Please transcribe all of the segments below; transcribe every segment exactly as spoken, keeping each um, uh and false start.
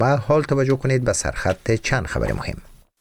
و حال توجه کنید به سرخط چند خبر مهم.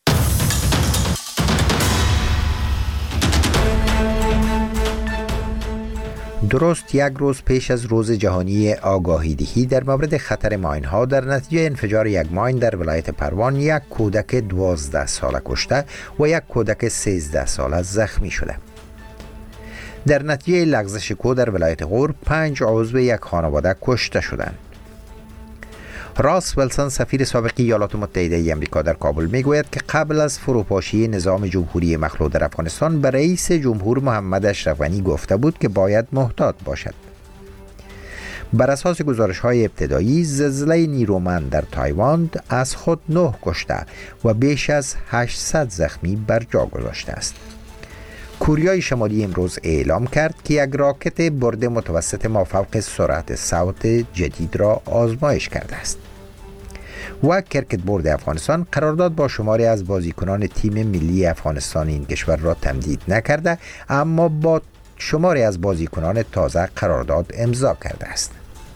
درست یک روز پیش از روز جهانی آگاهی دهی در مورد خطر ماین‌ها، در نتیجه انفجار یک ماین در ولایت پروان یک کودک دوازده ساله کشته و یک کودک سیزده ساله زخمی شده. در نتیجه لغزش کود در ولایت غور پنج عضو یک خانواده کشته شدند. راس ولسون سفیر سابق ایالات متحده آمریکا در کابل میگوید که قبل از فروپاشی نظام جمهوری مخلوع در افغانستان به رئیس جمهور محمد اشرف غنی گفته بود که باید محتاط باشد. بر اساس گزارش‌های ابتدایی، زلزله نیرومند در تایوان از خود نه کشته و بیش از هشتصد زخمی بر جا گذاشته است. کره شمالی امروز اعلام کرد که یک راکت برد متوسط مافوق سرعت صوت جدید را آزمایش کرده است. و کرکت بورد افغانستان قرارداد با شماری از بازیکنان تیم ملی افغانستان این کشور را تمدید نکرده، اما با شماری از بازیکنان تازه قرارداد امضا کرده است.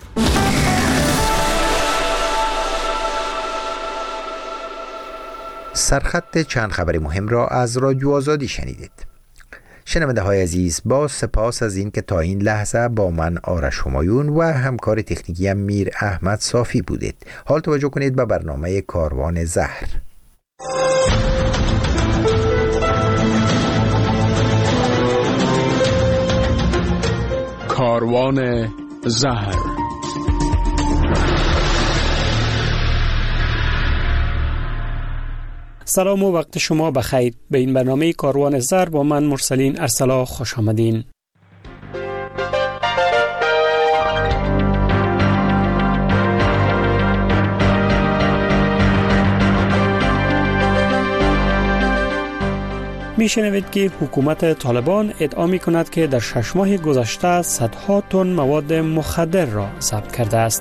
سرخط چند خبر مهم را از رادیو آزادی شنیدید. شنونده های عزیز، با سپاس از این که تا این لحظه با من آرش همایون و همکار تکنیکی میر احمد صافی بودید. حال توجه کنید به برنامه کاروان زهر. کاروان زهر. سلام و وقت شما بخیر. به این برنامه کاروان زهر با من مرسلین ارسلا خوش آمدین. میشنوید که حکومت طالبان ادعا می کند که در شش ماه گذشته صدها تن مواد مخدر را ضبط کرده است.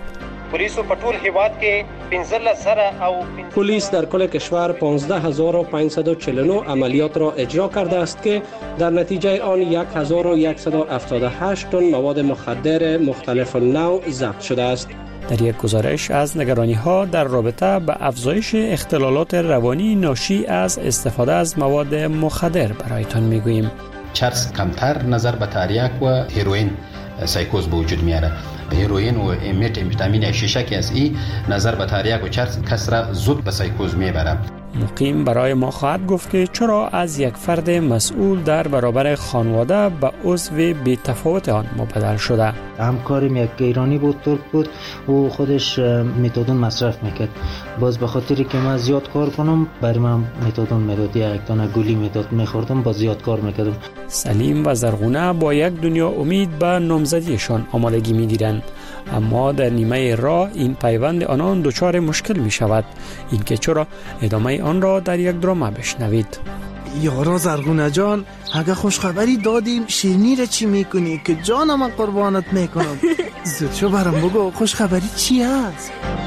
پلیس در کل کشور پانزده هزار و پانصد و چهل و نه عملیات را اجرا کرده است که در نتیجه آن یک هزار و صد و هفتاد و هشت تن مواد مخدر مختلف النوع ضبط شده است. در یک گزارش از نگرانی‌ها در رابطه با افزایش اختلالات روانی ناشی از استفاده از مواد مخدر برایتان میگوییم. چرس کمتر نظر به تریاک و هیروئین سایکوز به وجود میاره. هیروئین و متامفetamin شیشه از این نظر به تریاک و چرس کس را زود به سایکوز میبره. مقیم برای ما خواهد گفت که چرا از یک فرد مسئول در برابر خانواده به عضو بی تفاوت آن مبدل شده. همکارم یک ایرانی بود، ترک بود، او خودش متادون مصرف میکرد. باز به خاطری که من زیاد کار کنم برای من متادون میداد، یک دانه گولی میداد، میخوردم، با زیاد کار میکردم. سلیم و زرغونه با یک دنیا امید به نامزدیشان آمادگی میگیرند، اما در نیمه راه این پیوند آنان دچار مشکل می شود. این که چرا ادامه آن را در یک درامه بشنوید. یارا زرغونه جان، اگه خوشخبری دادیم شیرینی را چی میکنی که جانم من قربانت میکنم؟ زود شو برام بگو خوشخبری چی هست؟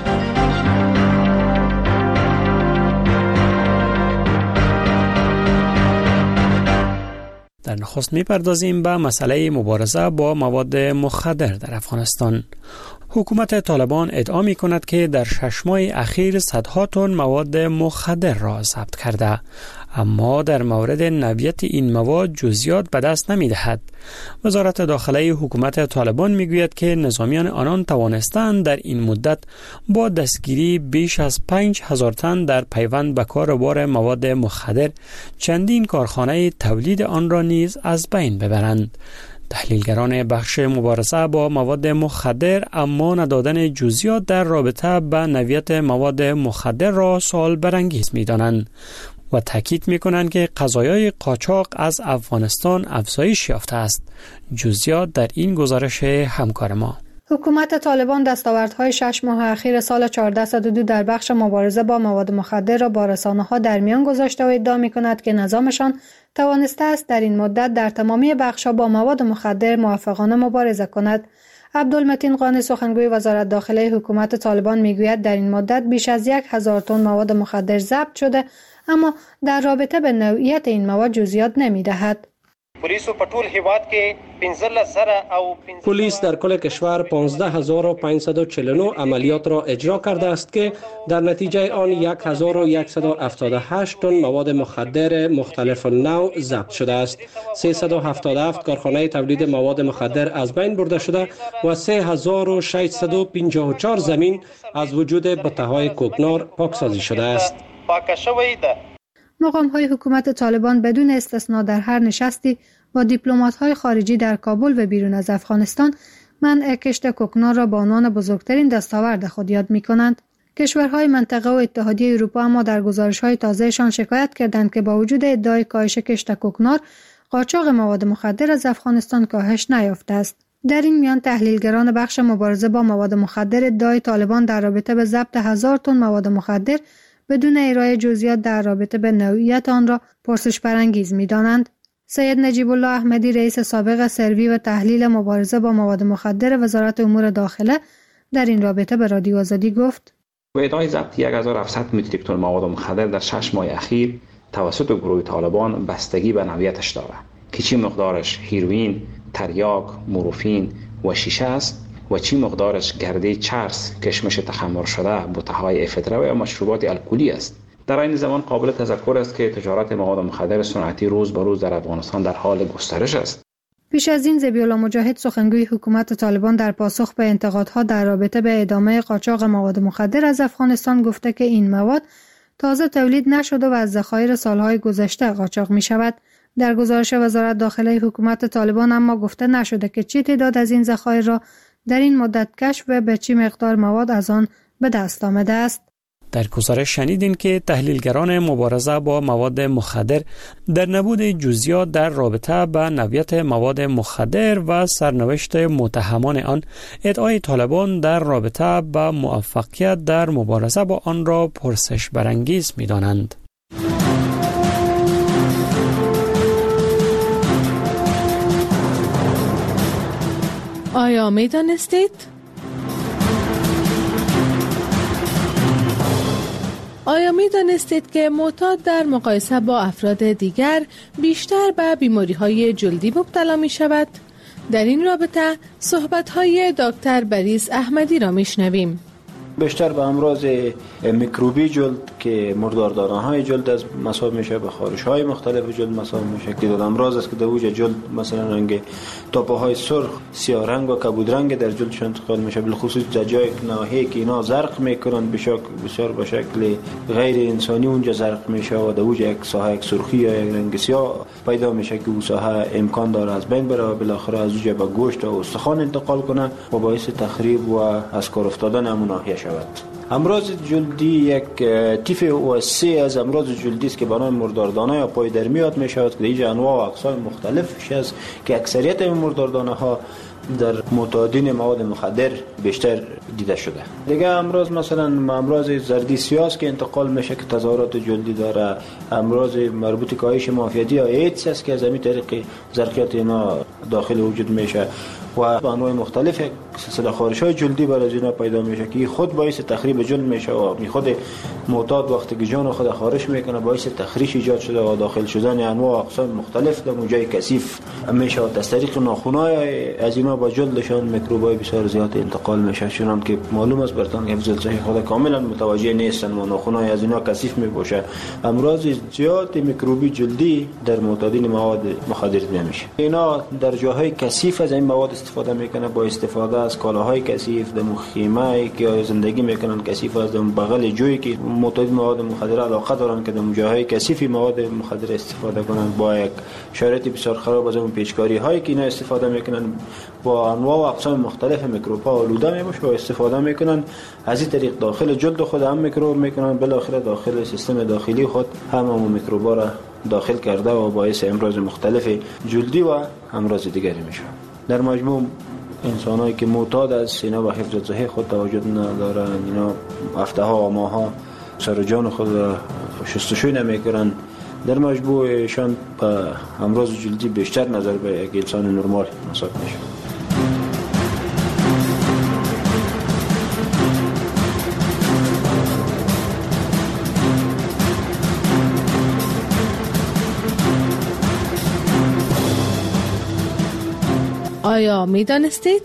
در نخست میپردازیم به مسئله مبارزه با مواد مخدر در افغانستان. حکومت طالبان ادعا می کند که در شش ماه اخیر صدها تن مواد مخدر را ضبط کرده، اما در مورد نوعیت این مواد جزئیات به دست نمی دهد. وزارت داخله حکومت طالبان می گوید که نظامیان آنان توانستند در این مدت با دستگیری بیش از پنج هزار تن در پیوند به کاربار مواد مخدر چندین کارخانه تولید آن را نیز از بین ببرند. تحلیلگران بخش مبارزه با مواد مخدر اما ندادن جزئیات در رابطه با نوعیت مواد مخدر را سوال برانگیز می‌دانند و تاکید می‌کنند که قضایای قاچاق از افغانستان افزایش یافته است. جزئیات در این گزارش همکار ما. حکومت طالبان دستاوردهای شش ماه اخیر سال چهارده صد و دو در بخش مبارزه با مواد مخدر را با رسانه‌ها در میان گذاشته و ادعا می‌کند که نظامشان توانسته است در این مدت در تمامی بخش‌ها با مواد مخدر موفقانه مبارزه کند. عبدالمتین قانی سخنگوی وزارت داخله حکومت طالبان میگوید در این مدت بیش از یک هزار تن مواد مخدر ضبط شده، اما در رابطه به نوعیت این مواد جزئیات نمی‌دهد. پولیس په ټول هیواد کې پنځه زره او پلیس در کل کشور پانزده هزار و پانصد و چهل و نه عملیات را اجرا کرده است که در نتیجه آن یک هزار و صد و هفتاد و هشت تن مواد مخدر مختلف نوع ضبط شده است. سیصد و هفتاد و هفت کارخانه تولید مواد مخدر از بین برده شده و سه هزار و ششصد و پنجاه و چهار زمین از وجود بته‌های کوکنار پاکسازی شده است. مقام‌های حکومت طالبان بدون استثنا در هر نشستی با دیپلمات‌های خارجی در کابل و بیرون از افغانستان منع کشت کوکنار را به عنوان بزرگترین دستاورد خود یاد می‌کنند. کشورهای منطقه و اتحادیه اروپا اما در گزارش‌های تازه‌شان شکایت کردند که با وجود ادعای کاهش کشت کوکنار، قاچاق مواد مخدر از افغانستان کاهش نیافته است. در این میان تحلیلگران بخش مبارزه با مواد مخدر ادعای طالبان در رابطه به ضبط هزار تن مواد مخدر بدون ارائه جزئیات در رابطه به نوعیت آن را پرسش برانگیز می‌دانند. سید نجیب الله احمدی رئیس سابق سروی و تحلیل مبارزه با مواد مخدر وزارت امور داخله در این رابطه به رادیو آزادی گفت: با ادعای ضبط هزار و هفتصد متریک تن مواد مخدر در شش ماه اخیر توسط گروه طالبان بستگی به نوعیتش دارد که چی مقدارش هیروئین، تریاک، مورفین و شیشه است و چی مقدارش گرده چرس، کشمش تخمر شده، بوته‌های افیدرا و مشروبات الکلی است. در این زمان قابل تذکر است که تجارت مواد مخدر صنعتی روز به روز در افغانستان در حال گسترش است. پیش از این ذبیح الله مجاهد سخنگوی حکومت طالبان در پاسخ به انتقادها در رابطه به ادامه قاچاق مواد مخدر از افغانستان گفته که این مواد تازه تولید نشده و از ذخایر سالهای گذشته قاچاق می شود. در گزارش وزارت داخله حکومت طالبان اما گفته نشده که چه تعداد از این ذخایر را در این مدت کشف و به چه مقدار مواد از آن به دست آمده است. در گزارش شنیدین که تحلیلگران مبارزه با مواد مخدر در نبود جزئیات در رابطه با نوعیت مواد مخدر و سرنوشت متهمان آن ادعای طالبان در رابطه با موفقیت در مبارزه با آن را پرسش برانگیز می‌دانند. آیا می دانستید؟ آیا می دانستید که معتاد در مقایسه با افراد دیگر بیشتر به بیماری‌های جلدی مبتلا می شود؟ در این رابطه صحبت‌های دکتر بریس احمدی را می شنویم. بیشتر به امراض میکروبی جلد که مرداردارانهای جلد از مصاب میشه، به خارش‌های مختلف جلد مصاب میشه که دو امراض است که در اوج جلد مثلا رنگ تاپه‌های سرخ، سیاه رنگ و کبود رنگ در جلدشون انتقال میشه، بالخصوص در جای ناحیه‌ای که اینا زرق میکنن بسیار بسیار به شکل غیر انسانی اونجا زرق میشه و در اوج یک ساحه یک سرخی یا یک رنگ سیاه پیدا میشه که اون ساحه امکان داره از بین بره و بالاخره از اوج به گوشت و استخوان انتقال کنه و باعث تخریب و از کار افتادن همون ناحیه شود. امراض جلدی یک تیف وسیع از امراض جلدی است که به نام مرداردانه یا پایدر میاد می شود که اینجا انواع و اقسام مختلفش است که اکثریت این مرداردانه ها در معتادین مواد مخدر بیشتر دیده شده. دیگه امراض مثلا امراض زردی سیاه که انتقال میشه که تظاهرات جلدی داره، امراض مربوط به کاهش معافیتی یا ایدز است که از همین طریق زرقیات اینا داخل وجود میشه و انواع مختلف سلسله خارش‌های جلدی برای اینا پیدا میشه که خود باعث تخریب جلد میشه و می خود معتاد وقتی که جان خود خارش میکنه باعث تخریش ایجاد شده و داخل شدن انواع و اقسام مختلف در جای کثیف میشه و از طریق ناخن‌های از اینا با جلدشان میکروبای بسیار زیاد انتقال میشه، چون که معلوم است برتان حفظ صحی خود کاملا متوجه نیستن و ناخن‌های از اینا کثیف میباشه. امراض زیاد میکروبی جلدی در معتادین مواد مخدر نمیشه. اینا در جاهای کثیف از این مواد استفاده میکنه با استفاده از کالاهای کثیف، در خیمه که زندگی میکنن کثیف، از بغل جویی که معتاد مواد مخدر علاقه دارن که در جاهای کثیفی مواد مخدر استفاده کنن با یک شرایط بسیار خراب از اون پیچکاری هایی که اینا استفاده میکنن با انواع و اقسام مختلف میکروب ها آلوده میشه و استفاده میکنن از این طریق داخل جلد خود هم میکروب میکنن، بالاخره داخل سیستم داخلی خود هم اون میکروبا را داخل کرده و باعث امراض مختلف جلدی و امراض دیگری میشه. در مجموع انسانایی که معتاد از اینا به حفظ صحی خود توجه ندارن، اینا هفته ها و ماه ها سر و جان خود شستشوی نمیکنن، در مجموعشان به امراض جلدی بیشتر نظر به یک انسان نرمال محسوب میشه. آیا می دانستید؟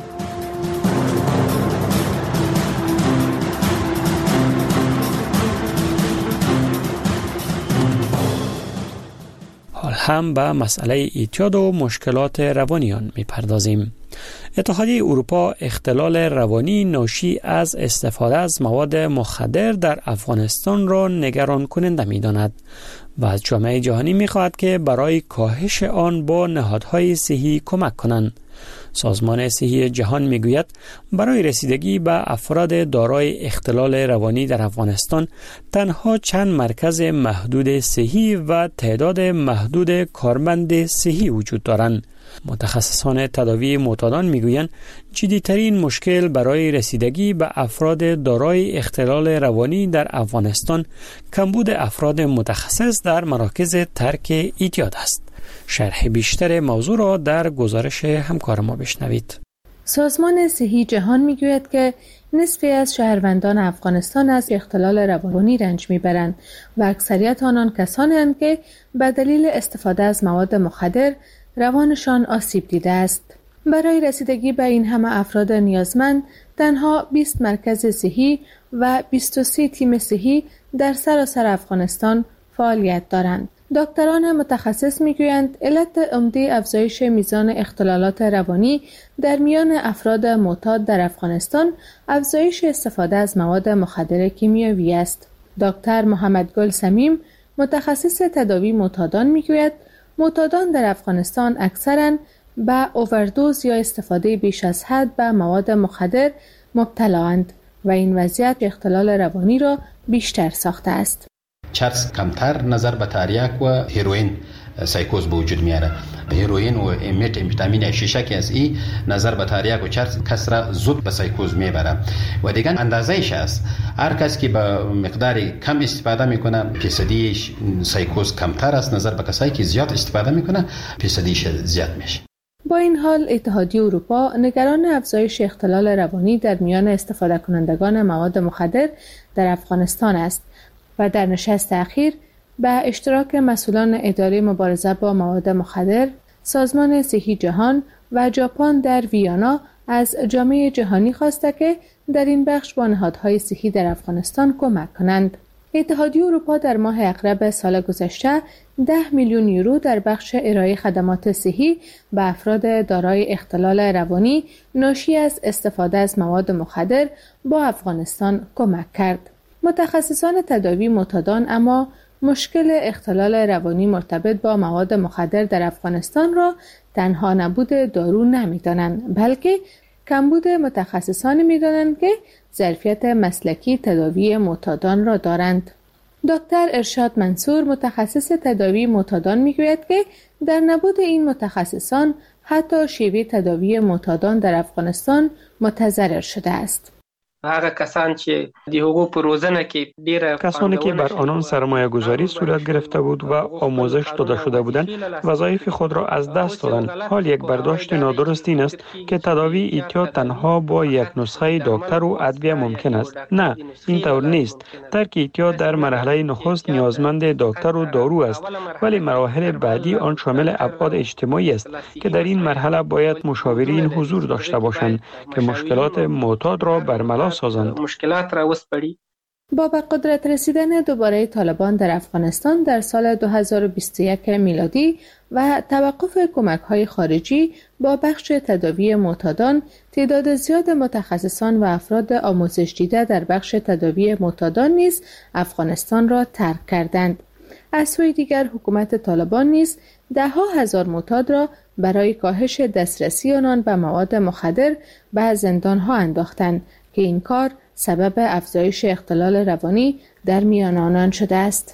حال هم به مسئله اعتیاد و مشکلات روانیان می پردازیم. اتحادیه اروپا اختلال روانی ناشی از استفاده از مواد مخدر در افغانستان را نگران کننده می داند و از جامعه جهانی می خواهد که برای کاهش آن با نهادهای صحی کمک کنند. سازمان صحی جهان می گوید برای رسیدگی به افراد دارای اختلال روانی در افغانستان تنها چند مرکز محدود صحی و تعداد محدود کارمند صحی وجود دارند. متخصصان تداوی معتادان میگویند جدی‌ترین مشکل برای رسیدگی به افراد دارای اختلال روانی در افغانستان کمبود افراد متخصص در مراکز ترک اعتیاد است. شرح بیشتر موضوع را در گزارش همکار ما بشنوید. سازمان صحی جهان میگوید که نصفی از شهروندان افغانستان از اختلال روانی رنج میبرند و اکثریت آنان کسانی هستند که به دلیل استفاده از مواد مخدر روانشان آسیب دیده است. برای رسیدگی به این همه افراد نیازمند تنها بیست مرکز صحی و بیست و سه تیم صحی در سراسر افغانستان فعالیت دارند. دکتران متخصص میگویند علت عمده افزایش میزان اختلالات روانی در میان افراد معتاد در افغانستان افزایش استفاده از مواد مخدر کیمیایی است. دکتر محمد گل سمیم متخصص تداوی معتادان میگوید معتادان در افغانستان اکثراً به اووردوز یا استفاده بیش از حد به مواد مخدر مبتلااند و این وضعیت اختلال روانی را بیشتر ساخته است. چرس کمتر نظر به تریاک و هیروئین سایکوز به وجود میاره. هیروئین و امت امفیتامین شیشه که از ای نظر به تریاک و چرس کس را زود به سایکوز میبره و دیگه اندازه‌ایش است. هر کس که به مقدار کم استفاده میکنه فیصدی سایکوز کمتر است نظر به کسایی که زیاد استفاده میکنه فیصدیش زیاد میشه. با این حال اتحادیه اروپا نگران افزایش اختلال روانی در میان استفاده کنندگان مواد مخدر در افغانستان است و در نشست اخیر به اشتراک مسئولان اداره مبارزه با مواد مخدر، سازمان صحی جهان و ژاپن در ویانا از جامعه جهانی خواسته که در این بخش با نهادهای صحی در افغانستان کمک کنند. اتحادیه اروپا در ماه اغرب سال گذشته ده میلیون یورو در بخش ارائه خدمات صحی به افراد دارای اختلال روانی ناشی از استفاده از مواد مخدر با افغانستان کمک کرد. متخصصان تداوی معتادان اما مشکل اختلال روانی مرتبط با مواد مخدر در افغانستان را تنها نبود دارو نمی‌دانند، بلکه کمبود متخصصان می‌دانند که ظرفیت مسلکی تداوی معتادان را دارند. دکتر ارشاد منصور متخصص تداوی معتادان می‌گوید که در نبود این متخصصان حتی شیوه تداوی معتادان در افغانستان متضرر شده است. هغه کسان چې د هغو په روزنه کې ډیره کسانی که بر آنان سرمایه گذاری صورت گرفته بود و آموزش داده شده بودند وظایف خود را از دست دادند. حال یک برداشت نادرست این است که تداوی اعتیاد تنها با یک نسخه دکتر و ادویه ممکن است. نه، این طور نیست. ترک اعتیاد در مرحله نخست نیازمند دکتر و دارو است، ولی مراحل بعدی آن شامل ابعاد اجتماعی است که در این مرحله باید مشاورین حضور داشته باشند که مشکلات معتاد را برملا سازند. مشکلات را وسپړي. با به قدرت رسیدن دوباره طالبان در افغانستان در سال دو هزار و بیست و یک میلادی و توقف کمک‌های خارجی با بخش تداوی معتادان، تعداد زیاد متخصصان و افراد آموزش دیده در بخش تداوی معتادان نیز افغانستان را ترک کردند. از سوی دیگر حکومت طالبان نیز ده ها هزار معتاد را برای کاهش دسترسی آنان به مواد مخدر به زندان‌ها انداختند که این کار سبب افزایش اختلال روانی در میان آنان شده است.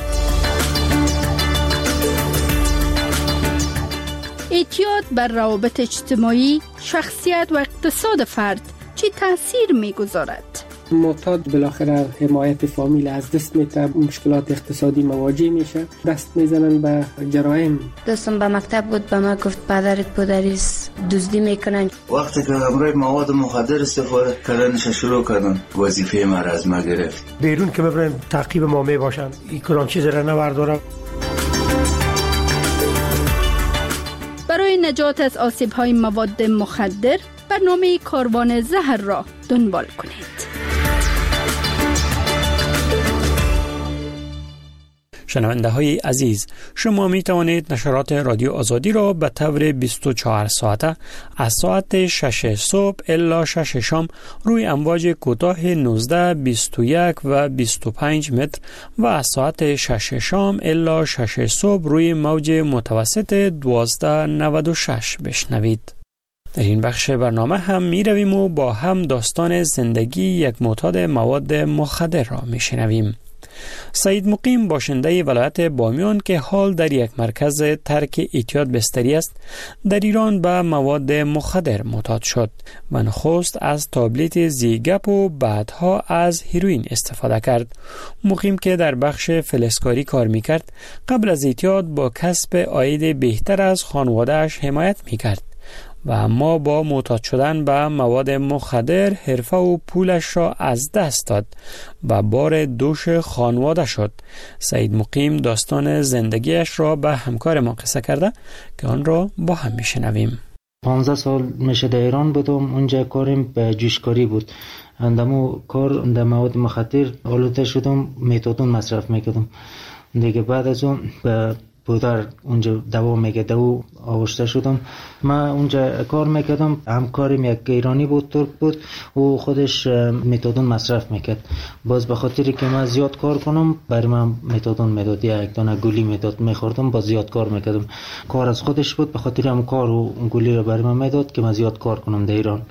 اعتیاد بر روابط اجتماعی، شخصیت و اقتصاد فرد چه تأثیر می‌گذارد؟ معتاد بالاخره حمایت فامیل از دست میده، مشکلات اقتصادی مواجه میشه، دست میزنن به جرایم. دوستم به مکتب بود، به ما گفت پدرت پدریس دزدی میکنن. وقتی که همراه مواد مخدر استفاده کردنش شروع کردن وظیفه ما از ما گرفت. بیرون که ببرن تعقیب ما میباشن، این کلان چیز را نوردارم. برای نجات از آسیب‌های مواد مخدر برنامه کاروان زهر را دنبال کنید. شنونده های عزیز، شما می توانید نشرات رادیو آزادی را به طور بیست و چهار ساعته از ساعت شش صبح الی شش شام روی امواج کوتاه نوزده، بیست و یک و بیست و پنج متر و از ساعت شش شام الی شش صبح روی موج متوسط دوازده نود و شش بشنوید. در این بخش برنامه هم می رویم و با هم داستان زندگی یک معتاد مواد مخدر را می شنویم. سعید مقیم باشنده ولایت بامیان که حال در یک مرکز ترک اعتیاد بستری است، در ایران به مواد مخدر معتاد شد و نخست از تابلت زیگپ و بعدها از هیروئین استفاده کرد. مقیم که در بخش فلزکاری کار میکرد، قبل از اعتیاد با کسب عاید بهتر از خانواده‌اش حمایت میکرد و اما با معتاد شدن به مواد مخدر حرفه و پولش را از دست داد و بار دوش خانواده شد. سعید مقیم داستان زندگیش را به همکار ما قصه کرده که آن را با هم میشنویم. پانزده سال میشه در ایران بودم. اونجا کارم به جوشکاری بود. اندامو کار در مواد مخدر آلوده شدم، متادون مصرف میکردم. دیگه بعد از اون به بودار اونجا دوا میگه و آورشته شدم. من اونجا کار میکردم. همکارم یک ایرانی بود، ترک بود، و خودش متادون مصرف میکرد. باز به خاطری که من زیاد کار کنم برای من متادون میداد، یک دانه گولی میداد، میخوردم، باز زیاد کار میکردم. کار از خودش بود، به خاطر هم کار و گولی رو برای من میداد که من زیاد کار کنم در ایران.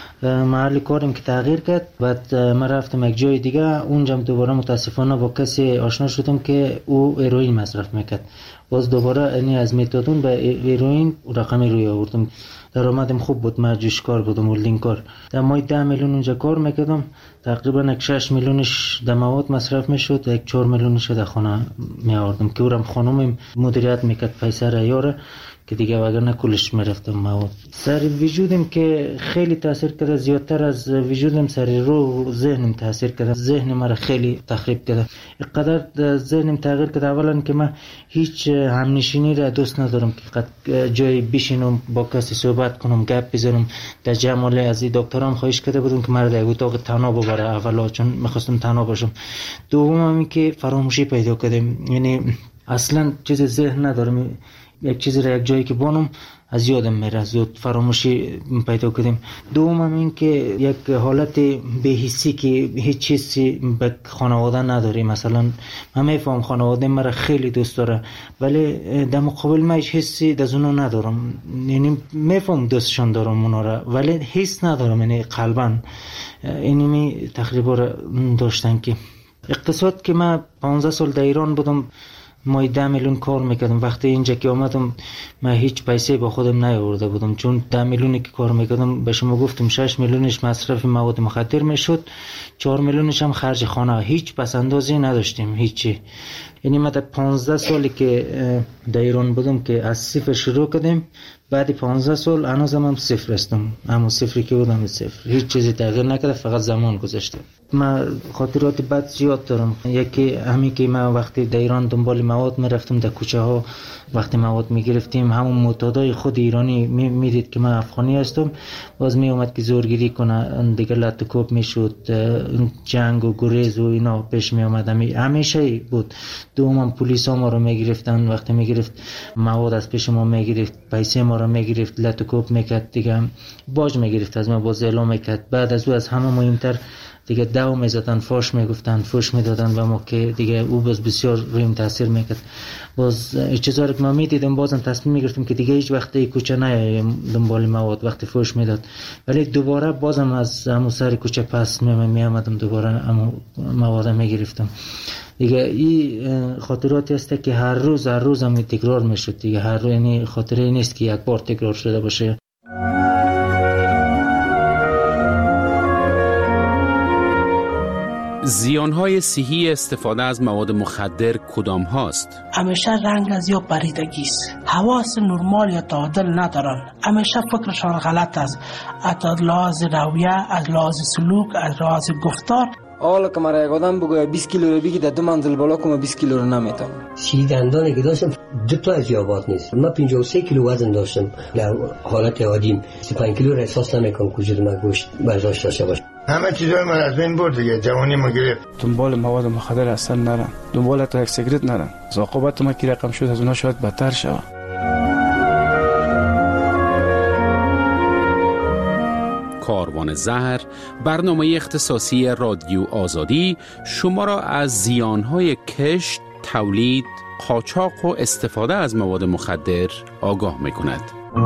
محل کارم که تغییر کرد، بعد من رفتم یک جای دیگه. اونجا دوباره متاسفانه با کسی آشنا شدم که او هیروئین مصرف میکرد. باز دوباره یعنی از متادون به هیروئین رقمی روی آوردم. درآمدم خوب بود، من جوشکار بودم، ولدینگ کار. در ماه ده میلیون اونجا کار میکردم. تقریبا یک شش میلیونش در مواد مصرف میشد، یک چهار میلیونش در خانه می آوردم که اورم خانومم مدیریت میکرد پیسه را یاره که دیگه وگرنه کلش میرفتم مواد. سر وجودم که خیلی تاثیر کرده، زیادتر از وجودم سر رو ذهنم تاثیر کرده. ذهن مرا خیلی تخریب کرده. اینقدر ذهنم تغییر کرده اولا که من هیچ همنشینی را دوست ندارم که جای بشینم با کسی صحبت کنم، گپ بزنم. در جمال از دکترام خواهش کرده بودم که مرا در اتاق تنها ببره اولا، چون میخواستم تنها باشم. دوم هم که فراموشی پیدا کردم، یعنی اصلا چیز ذهن ندارم. یک چیزی را یک جایی که بانم از یادم میره، زود فراموشی پیدا کردیم. دوم هم این که یک حالت بی‌حسی که هیچ چیزی به خانواده نداری. مثلا من میفهم خانواده مرا خیلی دوست داره، ولی در مقابل من هیچ حسی از اونو ندارم. یعنی میفهم دوستشان دارم اونا را، ولی حس ندارم، یعنی قلبا. اینی می تقریبا داشتن که اقتصاد که من پانزده سال در ایران بودم، مای ده میلیون کار میکردم. وقتی اینجا که آمدم من هیچ پیسه با خودم نیاورده بودم، چون ده میلیونی که کار میکردم به شما گفتم شش میلیونش مصرف مواد مخدر میشد، چهار میلیونش هم خرج خانه. هیچ پس اندازی نداشتیم، هیچی. یعنی من در پانزده سالی که در ایران بودم که از صفر شروع کردیم، بعد پانزده سال هنوزم هم صفر هستم. همون صفری که بودم صفر، هیچ چیزی تغییر نکرده، فقط زمان گذشته. من خاطرات بد زیاد دارم. یکی همین که من وقتی در ایران دنبال مواد میرفتم در کوچه ها، وقتی مواد میگرفتیم، همون معتادای خود ایرانی میدید که من افغانی هستم، باز می اومد که زورگیری کنه، دیگه لط و کوب میشد، جنگ و گریز و اینا پیش می اومد. همیشه بود. دوم پلیس ها ما رو میگرفتن، وقتی میگرفت مواد از پیش ما میگرفت، پیسه ما رو میگرفت، لط و کوب میکرد، دیگه باج میگرفت از ما، باز اعلام میکرد. بعد از او از همه مهمتر دیگه دو میزدن، فاش میگفتن، فوش میدادن به ما که دیگه او باز بسیار رویم تاثیر میکرد. باز چیزا رو که ما میدیدم بازم تصمیم میگرفتم که دیگه هیچ وقت کوچه نیایم دنبال مواد. وقتی فوش میداد، ولی دوباره بازم از همون سر کوچه پس می آمدم، دوباره همون مواد میگرفتم. دیگه این خاطراتی هست که هر روز هر روز هم تکرار میشد دیگه. هر روز، یعنی خاطره نیست که یک بار تکرار شده باشه. زیانهای صحی استفاده از مواد مخدر کدام هاست؟ همیشه رنگ از یا پریدگی است، حواس نرمال یا تعادل ندارن، همیشه فکرشان غلط است، از لحاظ رویه، از لحاظ سلوک، از لحاظ گفتار حالا که مرا یک آدم بگوید بیست کیلو رو بگی در دو منزل بالا کنم بیست کیلو رو نمیتونم. سی دندانی که داشتم دو تا از یابات نیست. من پنجاه و سه کیلو وزن داشتم. در حالت عادیم سی و پنج کیلو را احساس نمیکنم وجود من گوشت برداشت داشته باشه. همه چیزای من از بین برد دیگه. جوانی ما گرفت. دنبال مواد مخدر اصلا نرم. دنبال تا یک سیگرت نرم. عاقبت ما کی رقم شد از اونها شاید بدتر شود. کاروان زهر، برنامه اختصاصی رادیو آزادی شما را از زیانهای کشت، تولید، قاچاق و استفاده از مواد مخدر آگاه می‌کند.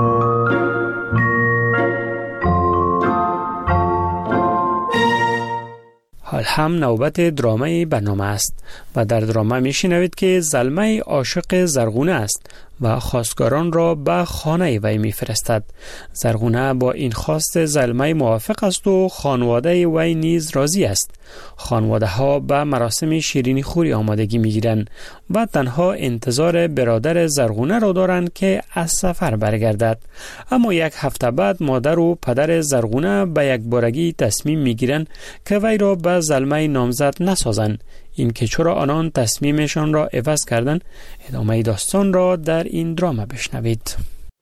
حال هم نوبت درامه برنامه است و در درامه میشنوید که زلمه عاشق زرغونه است و خواستگاران را به خانه وی میفرستد. زرغونه با این خواست زلمه موافق است و خانواده وی نیز راضی است. خانواده ها به مراسم شیرینی خوری آمادگی میگیرند و تنها انتظار برادر زرغونه را دارند که از سفر برگردد. اما یک هفته بعد مادر و پدر زرغونه به یک بارگی تصمیم میگیرند که وی را به زلمه نامزد نسازند. این که چرا آنان تصمیمشان را عوض کردند، ادامه داستان را در این درامه بشنوید.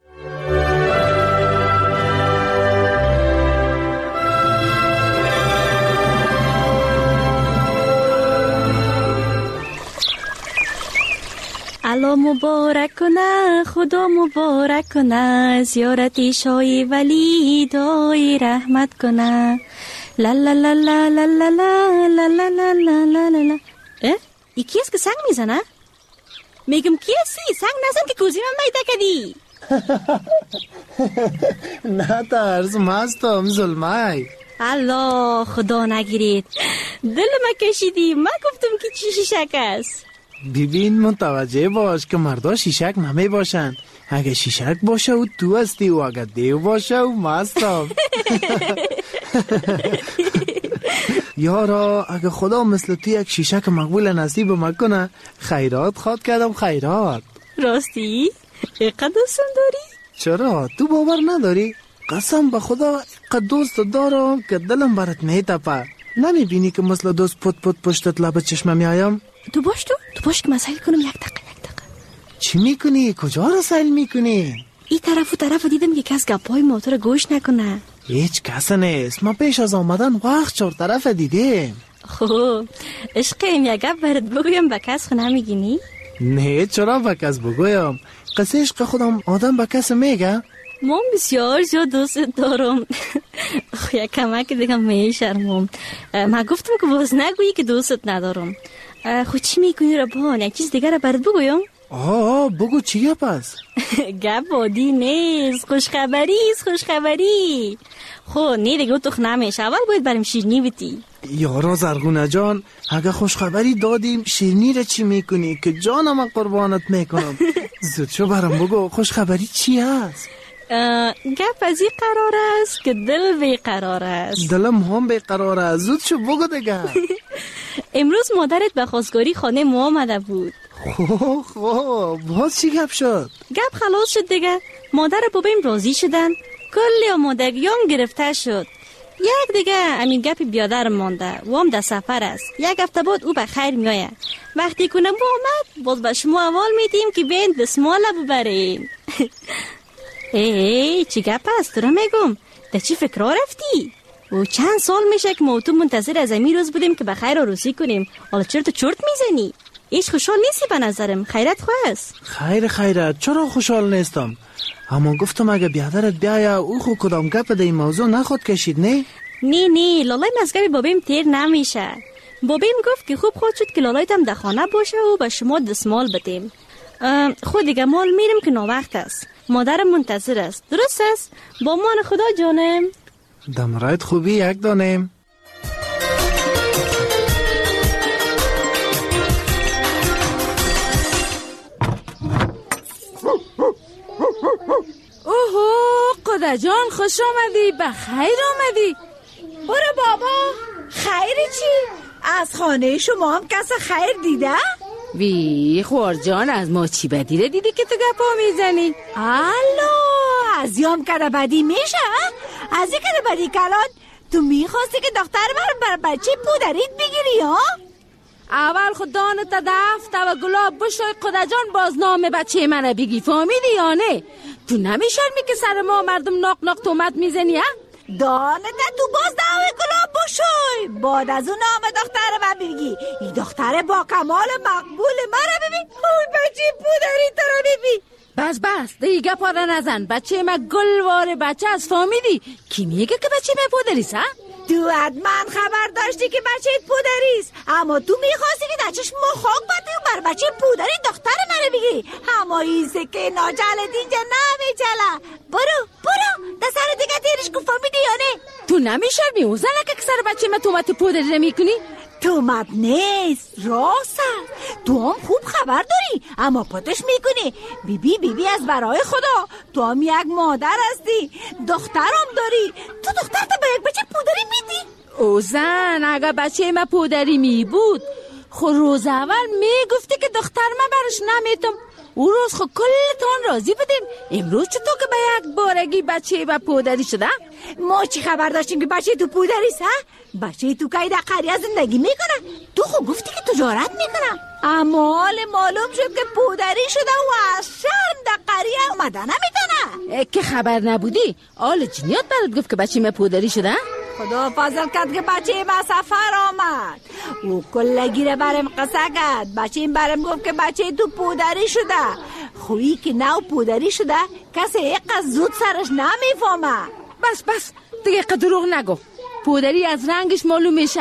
الله مبارک کنه، خدا مبارک کنه، زیارتی شای ولی دای رحمت کنه. لا لا لا لا لا لا لا لا لا لا لا لا لا لا. اه؟ ای کی است که سنگ میزنه؟ میگم کی هستی؟ سنگ نزن که کوزی من میده کدی. نه ترس، مستم زلمه. الله خدا نگیرید، دل ما کشیدی. من گفتم که چی شیشک است. ببین متوجه باش که مردا شیشک نمی باشن. اگه شیشک باشه و تو هستی و اگه دیو باشه و مستم. یارا اگه خدا مثل تو یک شیشک مقبول نصیب مکنه، خیرات خواد کردم خیرات. راستی؟ اقدر دوستم داری؟ چرا؟ تو باور نداری؟ قسم به خدا اقدر دوست دارم که دلم برات میتپه. نمی بینی که مثل دوست پت پت پشتت لب چشمم میایم؟ تو باش تو؟ تو باش که مسائل کنم یک دقیقه یک دقیقه. چی میکنی؟ کجا را سیل میکنی؟ این طرف و طرف دیدم که کس گپای موتور گوش نکنه. هیچ کس نیست. ما پیش از آمدن وقت چهار طرف دیدیم. خوب عشقیم یک گپ برات بگویم به کس خو نمیگینی؟ نه چرا به کس بگویم؟ قصه عشق خودم آدم به کس میگه؟ من بسیار زیاد دوست دارم. خو یک کمک دیگه میشرمم. من گفتم که باز نگویی که دوستت ندارم. خو چی میکنی ربان؟ یک چیز دیگه را برات بگویم؟ آه بگو چیه پس؟ گپ بادی نیست، خوشخبری است. خوشخبری خو نه دیگه تو نمیشه. اول باید بریم شیرینی بیتی. یارا زرغونه جان، اگه خوشخبری دادیم شیرینی را چی میکنی که جانم قربانت میکنم؟ زود شو برام بگو خوشخبری چی هست؟ گپ از این قرار است که دل بیقرار است. دلم هم بیقرار است. زود شو بگو دیگه. امروز مادرت به خواستگاری خانه ما آمده بود. خواه خواه باز چی گپ شد؟ گپ خلاص شد دیگه. مادر بابیم راضی شدن، کلی آمادگیام گرفته شد. یک دیگه امین گپی بیادر مانده و هم در سفر است. یک هفته بعد او به خیر میآید. وقتی کنم با آمد باز به شما اول میدیم که بین دسماله ببرین. ای چی گپ است؟ تو را میگم در چی فکر رفتی؟ و چند سال میشه که ما تو منتظر از امی روز بودیم که به خیر آروسی کنیم. حالا چرا تو چرت میزنی؟ هیچ خوشحال نیستی به نظرم. خیرت خواست؟ خیر خیرت چرا خوشحال نیستم؟ اما گفتم اگه بیادرت بیایا او خو کدام گپ در این موضوع نخود کشید نه؟ نه نه لالای مزگبی بابیم تیر نمیشه. بابیم گفت که خوب خود شد که لالایت هم در خانه باشه و به شما دستمال بدیم. خود دیگه مال میرم که ناوقت است. مادرم منتظر است. درست است؟ با مان خدا جانم. دمرایت خوبی یک دانم. اوهو قدر جان خوش آمدی. بخیر آمدی. برو بابا. خیر چی؟ از خانه شما هم کس خیر دیده؟ وی خوار جان از ما چی بدیره دیدی که تو گپا میزنی؟ الله از یام کده بدی میشه؟ از این کده بدی کلان تو میخواستی که دختر من بر بچه پودریت بگیری ها؟ اول خود دانت دفت و گلاب بشوی قده جان بازنامه بچه منو بگی، فهمیدی یا نه؟ تو نمیشرمی که سر ما مردم ناق ناق تومت میزنی ها؟ دانت تو باز دعوه گلاب بشوی، بعد از اون نام دختر من بگی این دختر با کمال مقبول من ببین، اون بچه پودری تو رو ببین. بس بس دیگه پاره نزن، بچه من گلوار بچه از، فهمیدی؟ کی میگه که بچه من پودریست ها؟ تو حتما خبر داشتی که بچه پودریست، اما تو میخواستی که دچش مخاک باتی و بر بچه پودری دختر منو بگی. اما این سکه ناجلت اینجا نمیچله. برو برو دسر دیگه تیرش کن، فهمیدی یا نه؟ تو نمیشرمی او زنه که سر بچه من تومت پودری نمیکنی؟ تومت نیست، راست. تو هم خوب خبر داری اما پتش میکنی. بیبی بیبی از برای خدا، تو هم یک مادر هستی، دخترم داری، تو دختر تا به یک بچه پودری میدی؟ او زن اگه بچه من پودری می بود خو روز اول میگفتی که دختر من برش نمیتم، او روز خو کلتان راضی بودیم. امروز چطور که به یک بارگی بچه با پودری شده؟ ما چی خبر داشتیم که بچه تو پودریست ها؟ بچه تو که در قریه زندگی میکنه، تو خو گفتی که تجارت میکنه، اما حال معلوم شد که پودری شده و از شرم در قریه اومده نمیتونه. که خبر نبودی؟ آل جنیات برات گفت که بچه من پودری شده؟ خدا فضل کرد که بچه ما سفر آمد، او کلگیره برم قصه کرد، بچه این برم گفت که بچه تو پودری شده. خویی که نو پودری شده کسی یک زود سرش نمیفهمه. بس بس دیگه دروغ نگو، پودری از رنگش معلوم میشه.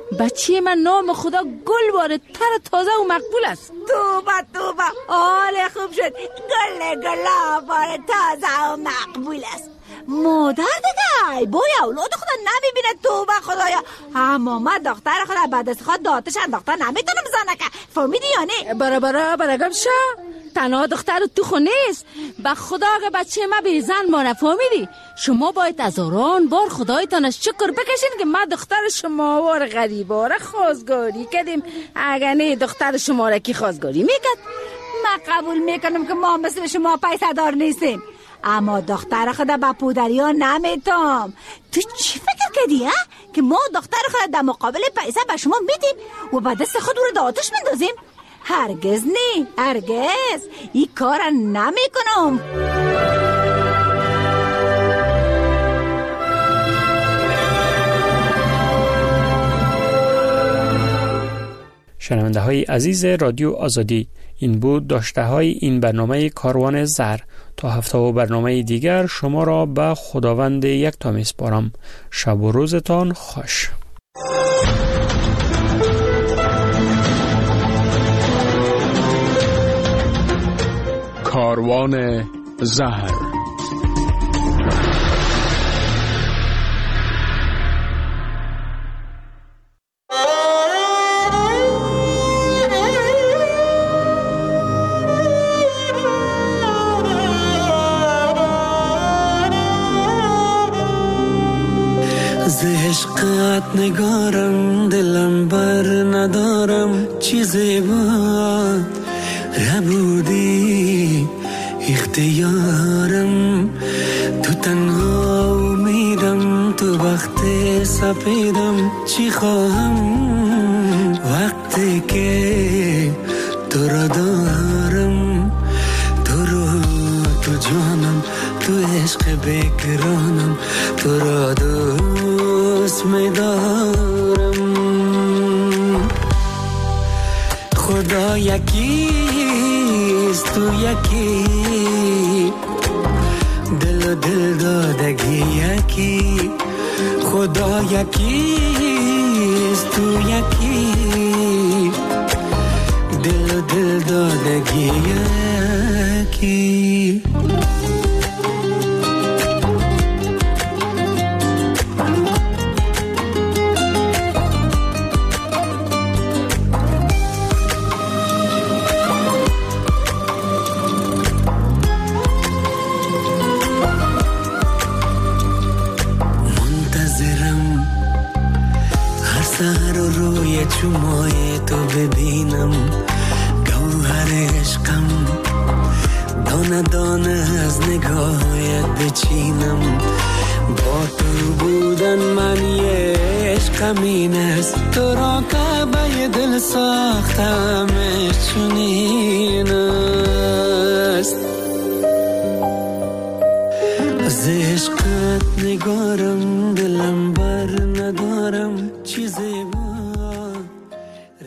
بچه من نام خدا گل واره تر تازه و مقبول است. توبه توبه، حال خوب شد، گل گلا واره تازه و مقبول است. مادر دیگه بای اولاد خدا نمیبینه، توبه خدایا. اما من دختر خدا بعد از خود داتش انداخته نمیتونم بزنه که، فهمیدی یا نه؟ برا برا برا گم شا، تنها دختر تو خونه است، به خدا که بچه ما به زن مانه، فهمیدی؟ شما باید از آران بار خدایتان شکر بکشین که ما دختر شما وار غریباره خواستگاری کردیم. اگر نه دختر شما را کی خواستگاری میکرد؟ من قبول میکنم که ما مثل شما پیسه دار نیستیم، اما دختر خدا با پودری ها نمیتم. تو چی فکر کردی ها؟ که ما دختر خدا در مقابل پیسه به شما میدیم و با دست خود رو داتش مندازیم؟ هرگز نه، هرگز این کار نمیکنم. شنونده های عزیز رادیو آزادی، این بود داشته های این برنامه کاروان زر. تا هفته و برنامه دیگر شما را به خداوند یکتا میسپارم. شب و روزتان خوش. کاروان زهر. ز عشقت نگارم دلم بر ندارم، چیزی بود نبودی اختیارم. تو تنها امیدم، تو وقت سپیدم، چی خواهم وقتی که تو را دارم. تو رو تو جانم، تو عشق بکرانم، تو را دوست می‌دارم. خدا یکیست، تو یکی، دل و دل دادگی یکی. خدا یکیست، تو یکی، دل و دل دادگی یکی. چومای تو ببینم، گوهر عشقم، دانه دانه از نگاهت بچینم. با تو بودن من یه عشقم این است، تو را کعبه دل ساختمش چنین است. از عشقت نگارم